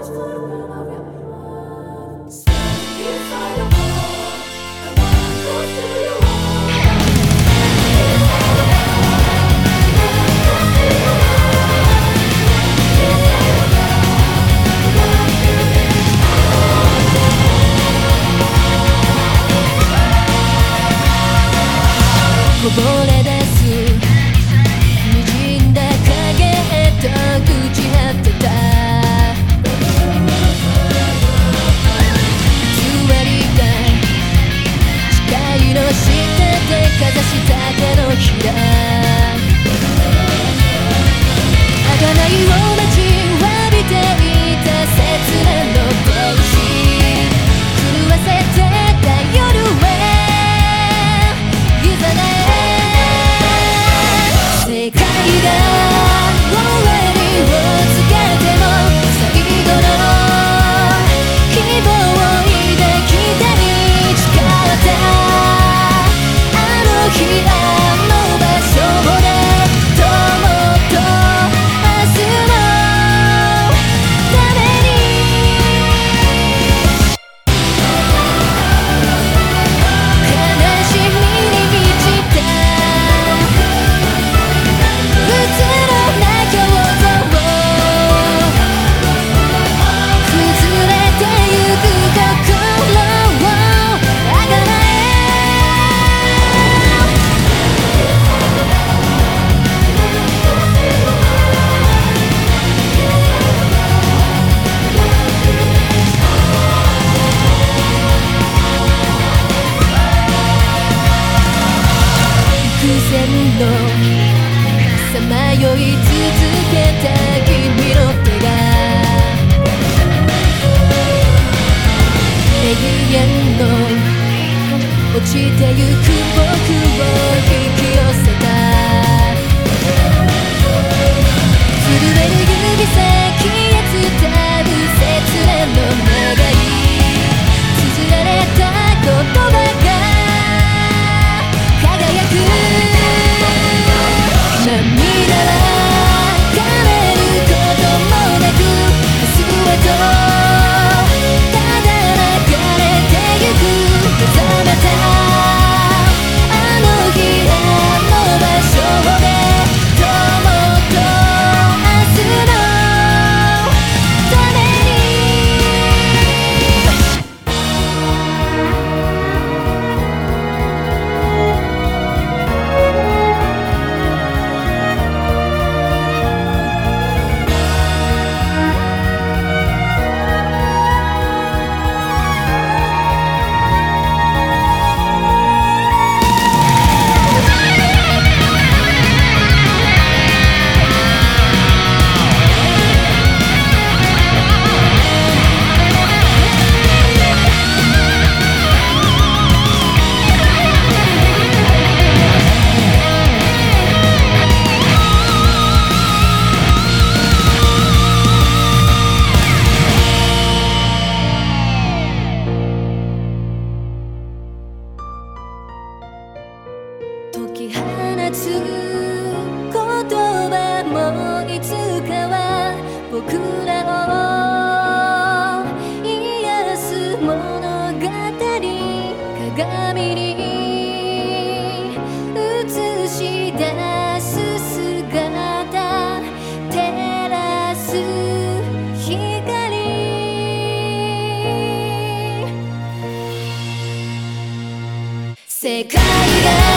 こぼれ出す滲んだ影へと朽ち果てた偽りが視界の下でかざした手のひら儚いを待ちわびていた切なの天使狂わせてた夜へ誘ね世界が終わりを告げても最後の希望を抱きたい誓ったあの日あの場所で友と明日のために悲しみに満ちたうつろな表情を崩れてゆく心をあがなえ幾千のさまよい続けた君の手が永遠の落ちてゆく僕を引き寄せた震える指先へ伝う切なの願い綴られた言葉が輝く涙は枯れることもなく明日へとただ流れてゆく目覚めたあの日あの場所で友と明日のため解き放つ言葉もいつかは僕らを癒す物語鏡に映し出す姿照らす光世界が